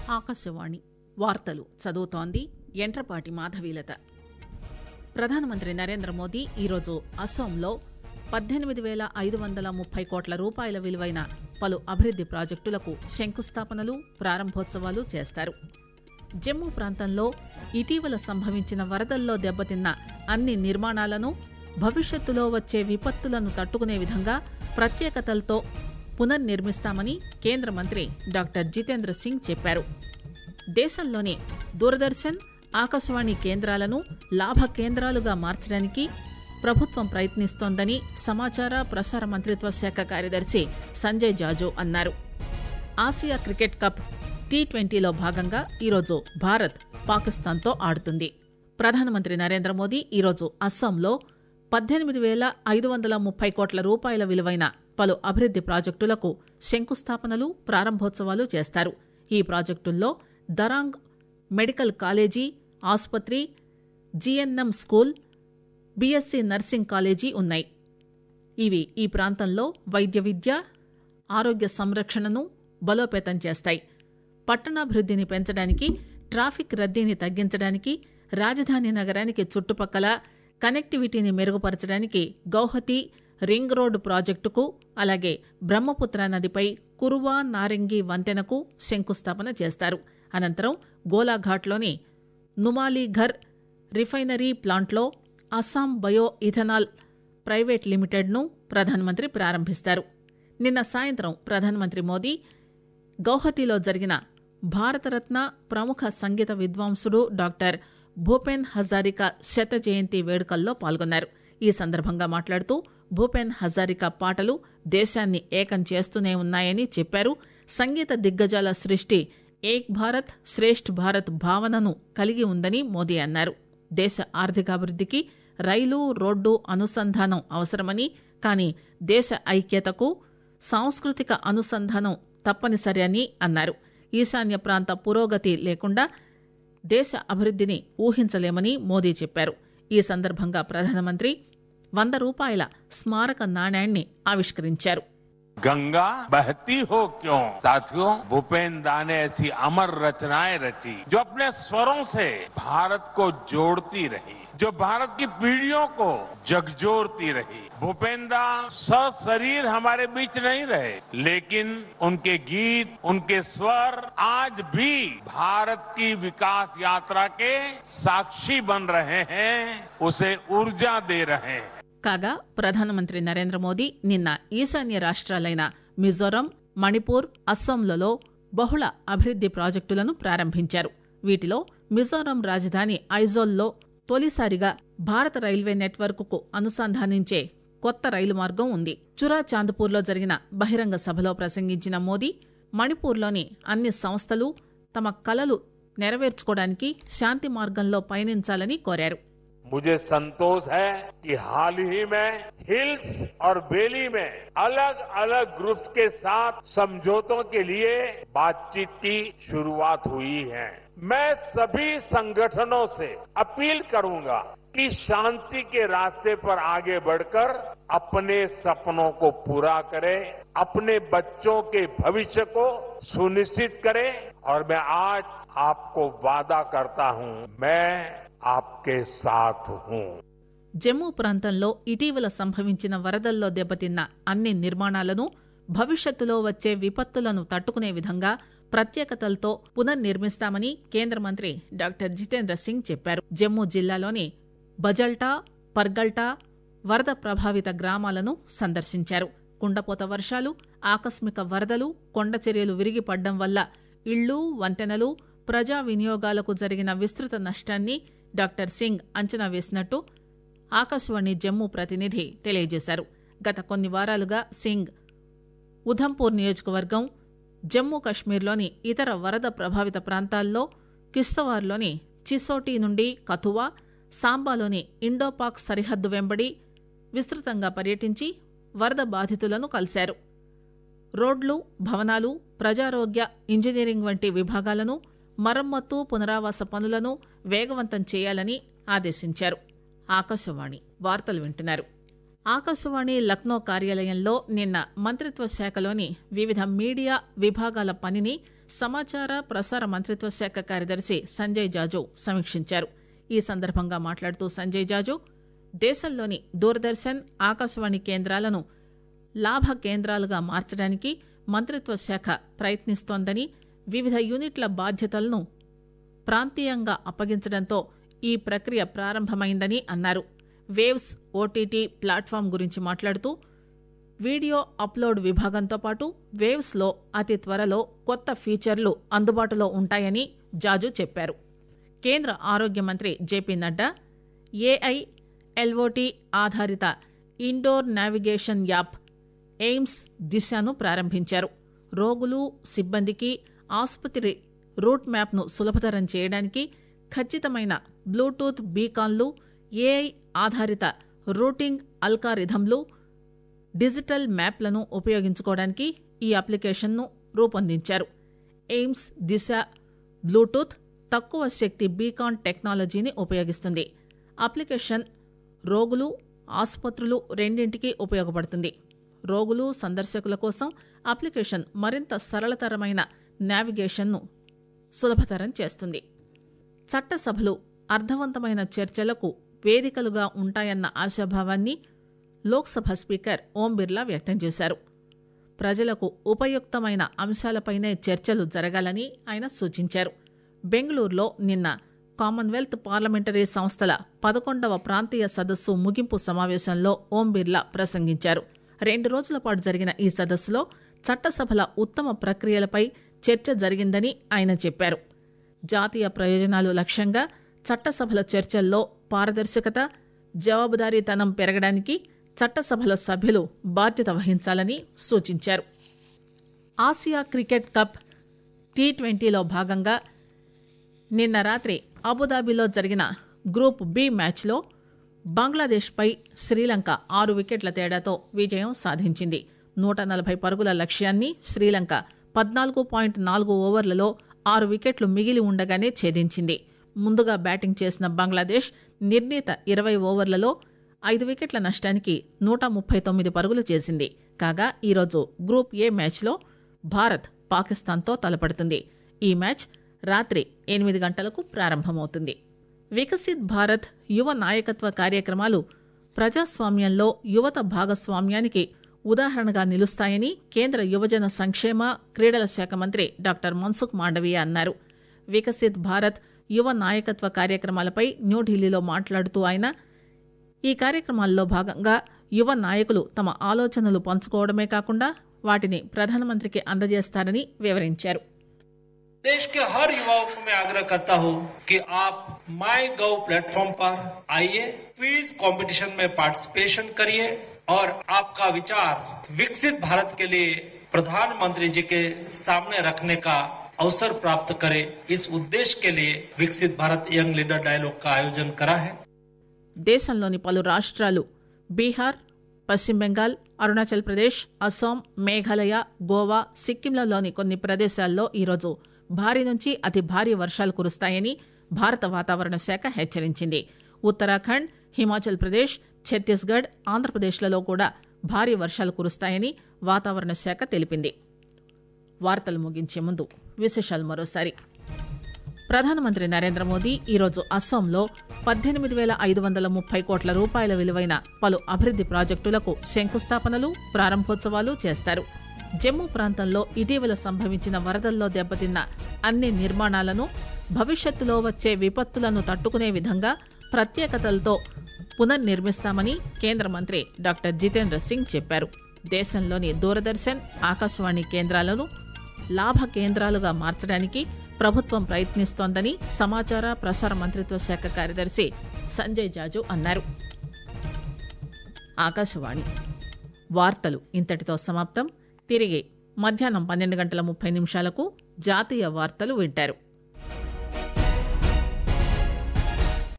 ఆకాశవాణి వార్తలు చదువుతోంది యంట్రపాటి మాధవీలత. ప్రధానమంత్రి నరేంద్ర మోదీ ఈరోజు అస్సోంలో 18,530 కోట్ల రూపాయల విలువైన పలు అభివృద్ది ప్రాజెక్టులకు శంకుస్థాపనలు, ప్రారంభోత్సవాలు చేస్తారు. జమ్మూ ప్రాంతంలో ఇటీవల సంభవించిన వరదల్లో దెబ్బతిన్న అన్ని నిర్మాణాలను భవిష్యత్తులో వచ్చే విపత్తులను తట్టుకునే విధంగా ప్రత్యేకతలతో పునర్నిర్మిస్తామని కేంద్ర మంత్రి డాక్టర్ జితేంద్ర సింగ్ చెప్పారు. దేశంలోని దూరదర్శన్, ఆకాశవాణి కేంద్రాలను లాభ కేంద్రాలుగా మార్చడానికి ప్రభుత్వం ప్రయత్నిస్తోందని సమాచార ప్రసార మంత్రిత్వ శాఖ కార్యదర్శి సంజయ్ జాజు అన్నారు. ఆసియా క్రికెట్ కప్ T20లో భాగంగా ఈరోజు భారత్ పాకిస్తాన్తో ఆడుతుంది. ప్రధానమంత్రి నరేంద్ర మోదీ ఈరోజు అస్సాంలో 18,530 కోట్ల రూపాయల విలువైన పలు అభివృద్ది ప్రాజెక్టులకు శంకుస్థాపనలు, ప్రారంభోత్సవాలు చేస్తారు. ఈ ప్రాజెక్టుల్లో దరాంగ్ మెడికల్ కాలేజీ, ఆసుపత్రి, GNM school, BSc nursing college ఉన్నాయి. ఇవి ఈ ప్రాంతంలో వైద్య విద్య, ఆరోగ్య సంరక్షణను బలోపేతం చేస్తాయి. పట్టణాభివృద్ధిని పెంచడానికి, ట్రాఫిక్ రద్దీని తగ్గించడానికి, రాజధాని నగరానికి చుట్టుపక్కల కనెక్టివిటీని మెరుగుపరచడానికి గౌహతి రింగ్ రోడ్డు ప్రాజెక్టుకు, అలాగే బ్రహ్మపుత్ర నదిపై కురువా నారింగి వంతెనకు శంకుస్థాపన చేస్తారు. అనంతరం గోలాఘాట్లోని నుమాలీఘర్ రిఫైనరీ ప్లాంట్లో అస్సాం బయో ఇథనాల్ ప్రైవేట్ లిమిటెడ్ను ప్రధానమంత్రి ప్రారంభిస్తారు. నిన్న సాయంత్రం ప్రధానమంత్రి మోదీ గౌహతిలో జరిగిన భారతరత్న ప్రముఖ సంగీత విద్వాంసుడు డాక్టర్ భూపెన్ హజారికా శత జయంతి వేడుకల్లో పాల్గొన్నారు. ఈ సందర్భంగా మాట్లాడుతూ భూపెన్ హజారికా పాటలు దేశాన్ని ఏకం చేస్తూనే ఉన్నాయని చెప్పారు. సంగీత దిగ్గజాల సృష్టి ఏక్ భారత్ శ్రేష్ఠ్ భారత్ భావనను కలిగి ఉందని మోదీ అన్నారు. దేశ ఆర్థికాభివృద్ధికి రైలు, రోడ్డు అనుసంధానం అవసరమని, కానీ దేశ ఐక్యతకు సాంస్కృతిక అనుసంధానం తప్పనిసరి అని అన్నారు. ఈశాన్య ప్రాంత పురోగతి లేకుండా దేశ అభివృద్ధిని ఊహించలేమని మోదీ చెప్పారు. ఈ సందర్భంగా ప్రధానమంత్రి 100 రూపాయల స్మారక నాణ్యాన్ని ఆవిష్కరించారు. गंगा बहती हो क्यों साथियों, भूपेन दा ने ऐसी अमर रचनाएं रची जो अपने स्वरों से भारत को जोड़ती रही, जो भारत की पीढ़ियों को जगजोड़ती रही. भूपेन दा सशरीर हमारे बीच नहीं रहे, लेकिन उनके गीत, उनके स्वर आज भी भारत की विकास यात्रा के साक्षी बन रहे हैं, उसे ऊर्जा दे रहे हैं. కాగా ప్రధానమంత్రి నరేంద్ర మోదీ నిన్న ఈశాన్య రాష్ట్రాలైన మిజోరం, మణిపూర్, అస్సాంలలో బహుళ అభివృద్ది ప్రాజెక్టులను ప్రారంభించారు. వీటిలో మిజోరం రాజధాని ఐజోల్లో తొలిసారిగా భారత రైల్వే నెట్వర్క్కు అనుసంధానించే కొత్త రైలు మార్గం ఉంది. చురా చాంద్పూర్లో జరిగిన బహిరంగ సభలో ప్రసంగించిన మోదీ మణిపూర్లోని అన్ని సంస్థలు తమ కలలు నెరవేర్చుకోవడానికి శాంతి మార్గంలో పయనించాలని కోరారు. मुझे संतोष है कि हाल ही में हिल्स और वैली में अलग अलग ग्रुप्स के साथ समझौतों के लिए बातचीत की शुरुआत हुई है. मैं सभी संगठनों से अपील करूंगा कि शांति के रास्ते पर आगे बढ़कर अपने सपनों को पूरा करें, अपने बच्चों के भविष्य को सुनिश्चित करें. और मैं आज आपको वादा करता हूं, मैं आपके साथ हूं. జమ్మూ ప్రాంతంలో ఇటీవల సంభవించిన వరదల్లో దెబ్బతిన్న అన్ని నిర్మాణాలను భవిష్యత్తులో వచ్చే విపత్తులను తట్టుకునే విధంగా ప్రత్యేకతలతో పునర్నిర్మిస్తామని కేంద్ర మంత్రి డాక్టర్ జితేంద్ర సింగ్ చెప్పారు. జమ్మూ జిల్లాలోని బజల్టా, పర్గల్టా వరద ప్రభావిత గ్రామాలను సందర్శించారు. కుండపోత వర్షాలు, ఆకస్మిక వరదలు, కొండచర్యలు విరిగిపడ్డం వల్ల ఇళ్లు, వంతెనలు, ప్రజా వినియోగాలకు జరిగిన విస్తృత నష్టాన్ని డాక్టర్ సింగ్ అంచనా వేసినట్టు ఆకాశవాణి జమ్మూ ప్రతినిధి తెలియజేశారు. గత కొన్ని వారాలుగా సింగ్ ఉధంపూర్ నియోజకవర్గం, జమ్మూ కశ్మీర్లోని ఇతర వరద ప్రభావిత ప్రాంతాల్లో కిస్తవార్లోని చిసోటీ నుండి కథువా, సాంబాలోని ఇండోపాక్ సరిహద్దు వెంబడి విస్తృతంగా పర్యటించి వరద బాధితులను కలిశారు. రోడ్లు, భవనాలు, ప్రజారోగ్య, ఇంజనీరింగ్ వంటి విభాగాలను మరమ్మత్తు, పునరావాస పనులను వేగవంతం చేయాలని ఆదేశించారు. ఆకాశవాణి వార్తలు వింటున్నారు. ఆకాశవాణి లక్నో కార్యాలయంలో నిన్న మంత్రిత్వ శాఖలోని వివిధ మీడియా విభాగాల పనిని సమాచార ప్రసార మంత్రిత్వ శాఖ కార్యదర్శి సంజయ్ జాజు సమీక్షించారు. ఈ సందర్భంగా మాట్లాడుతూ సంజయ్ జాజు దేశంలోని దూరదర్శన్, ఆకాశవాణి కేంద్రాలను లాభ కేంద్రాలుగా మార్చడానికి మంత్రిత్వ శాఖ ప్రయత్నిస్తోందని, వివిధ యూనిట్ల బాధ్యతలను ప్రాంతీయంగా అప్పగించడంతో ఈ ప్రక్రియ ప్రారంభమైందని అన్నారు. వేవ్స్ ఓటీటీ ప్లాట్ఫామ్ గురించి మాట్లాడుతూ వీడియో అప్లోడ్ విభాగంతో పాటు వేవ్స్లో అతి త్వరలో కొత్త ఫీచర్లు అందుబాటులో ఉంటాయని జాజు చెప్పారు. కేంద్ర ఆరోగ్య మంత్రి జేపీ నడ్డా ఏఐ ఎల్ఓటీ ఆధారిత ఇండోర్ నావిగేషన్ యాప్ ఎయిమ్స్ దిశను ప్రారంభించారు. రోగులు, సిబ్బందికి ఆసుపత్రి రూట్ మ్యాప్ను సులభతరం చేయడానికి ఖచ్చితమైన బ్లూటూత్ బీకాన్లు, ఏఐ ఆధారిత రూటింగ్ అల్గారిథంలు, డిజిటల్ మ్యాప్లను ఉపయోగించుకోవడానికి ఈ అప్లికేషన్ను రూపొందించారు. ఎయిమ్స్ దిశ బ్లూటూత్ తక్కువ శక్తి బీకాన్ టెక్నాలజీని ఉపయోగిస్తుంది. అప్లికేషన్ రోగులు, ఆసుపత్రులు రెండింటికి ఉపయోగపడుతుంది. రోగులు, సందర్శకుల కోసం అప్లికేషన్ మరింత సరళతరమైన నావిగేషన్ను సులభతరం చేస్తుంది. చట్టసభలు అర్థవంతమైన చర్చలకు వేదికలుగా ఉంటాయన్న ఆశాభావాన్ని లోక్సభ స్పీకర్ ఓం బిర్లా వ్యక్తం చేశారు. ప్రజలకు ఉపయుక్తమైన అంశాలపైనే చర్చలు జరగాలని ఆయన సూచించారు. బెంగళూరులో నిన్న కామన్వెల్త్ పార్లమెంటరీ సంస్థల 11వ ప్రాంతీయ సదస్సు ముగింపు సమావేశంలో ఓం బిర్లా ప్రసంగించారు. 2 రోజుల పాటు జరిగిన ఈ సదస్సులో చట్టసభల ఉత్తమ ప్రక్రియలపై చర్చ జరిగిందని ఆయన చెప్పారు. జాతీయ ప్రయోజనాలు లక్ష్యంగా చట్టసభల చర్చల్లో పారదర్శకత, జవాబుదారీతనం పెరగడానికి చట్టసభల సభ్యులు బాధ్యత వహించాలని సూచించారు. ఆసియా క్రికెట్ కప్ T20లో భాగంగా నిన్న రాత్రి అబుదాబిలో జరిగిన గ్రూప్ బి మ్యాచ్లో బంగ్లాదేశ్పై శ్రీలంక 6 వికెట్ల తేడాతో విజయం సాధించింది. 140 పరుగుల లక్ష్యాన్ని శ్రీలంక 14.4 ఓవర్లలో 6 వికెట్లు మిగిలి ఉండగానే ఛేదించింది. ముందుగా బ్యాటింగ్ చేసిన బంగ్లాదేశ్ నిర్ణీత 20 ఓవర్లలో 5 వికెట్ల నష్టానికి 139 పరుగులు చేసింది. కాగా ఈరోజు గ్రూప్ ఏ మ్యాచ్లో భారత్ పాకిస్తాన్తో తలపడుతుంది. ఈ మ్యాచ్ రాత్రి 8 గంటలకు ప్రారంభమవుతుంది. వికసిత్ భారత్ యువ నాయకత్వ కార్యక్రమాలు ప్రజాస్వామ్యంలో యువత భాగస్వామ్యానికి ఉదాహరణగా నిలుస్తాయని కేంద్ర యువజన సంక్షేమ, క్రీడల శాఖ మంత్రి డాక్టర్ మన్సుఖ్ మాండవీయ అన్నారు. వికసిత్ భారత్ యువ నాయకత్వ కార్యక్రమాలపై న్యూఢిల్లీలో మాట్లాడుతూ ఆయన ఈ కార్యక్రమాల్లో భాగంగా యువ నాయకులు తమ ఆలోచనలు పంచుకోవడమే కాకుండా వాటిని ప్రధానమంత్రికి అందజేస్తారని వివరించారు. देश के हर युवाओं को मैं आग्रह करता हूं कि आप MyGov प्लेटफॉर्म पर आइए, क्विज कंपटीशन में पार्टिसिपेशन करिए और आपका विचार विकसित भारत के लिए प्रधानमंत्री जी के सामने रखने का अवसर प्राप्त करे. इस उद्देश्य के लिए विकसित भारत यंग लीडर डायलॉग का आयोजन करा है. దేశంలోని పలు రాష్ట్రాలు బీహార్, పశ్చిమ బెంగాల్, అరుణాచల్ ప్రదేశ్, అస్సాం, మేఘాలయ, గోవా, సిక్కింలలోని కొన్ని ప్రదేశాల్లో ఈరోజు భారీ నుంచి అతి భారీ వర్షాలు కురుస్తాయని భారత వాతావరణ శాఖ హెచ్చరించింది. ఉత్తరాఖండ్, హిమాచల్ ప్రదేశ్, ఛత్తీస్గఢ్, ఆంధ్రప్రదేశ్లలో కూడా భారీ వర్షాలు కురుస్తాయని వాతావరణ శాఖ తెలిపింది. వార్తలు ముగించే ముందు విశేషాలు మరోసారి. ప్రధానమంత్రి నరేంద్ర మోదీ ఈరోజు అస్సాంలో 18,530 కోట్ల రూపాయల విలువైన పలు అభివృద్ది ప్రాజెక్టులకు శంకుస్థాపనలు, ప్రారంభోత్సవాలు చేస్తారు. జమ్మూ ప్రాంతంలో ఇటీవల సంభవించిన వరదల్లో దెబ్బతిన్న అన్ని నిర్మాణాలను భవిష్యత్తులో వచ్చే విపత్తులను తట్టుకునే విధంగా ప్రత్యేకతలతో పునర్నిర్మిస్తామని కేంద్ర మంత్రి డాక్టర్ జితేంద్ర సింగ్ చెప్పారు. దేశంలోని దూరదర్శన్, ఆకాశవాణి కేంద్రాలను లాభ కేంద్రాలుగా మార్చడానికి ప్రభుత్వం ప్రయత్నిస్తోందని సమాచార ప్రసార మంత్రిత్వ శాఖ కార్యదర్శి సంజయ్ జాజు అన్నారు. ఆకాశవాణి వార్తలు ఇంతటితో సమాప్తం. తిరిగి మధ్యాహ్నం 12:30 జాతీయ వార్తలు వింటారు.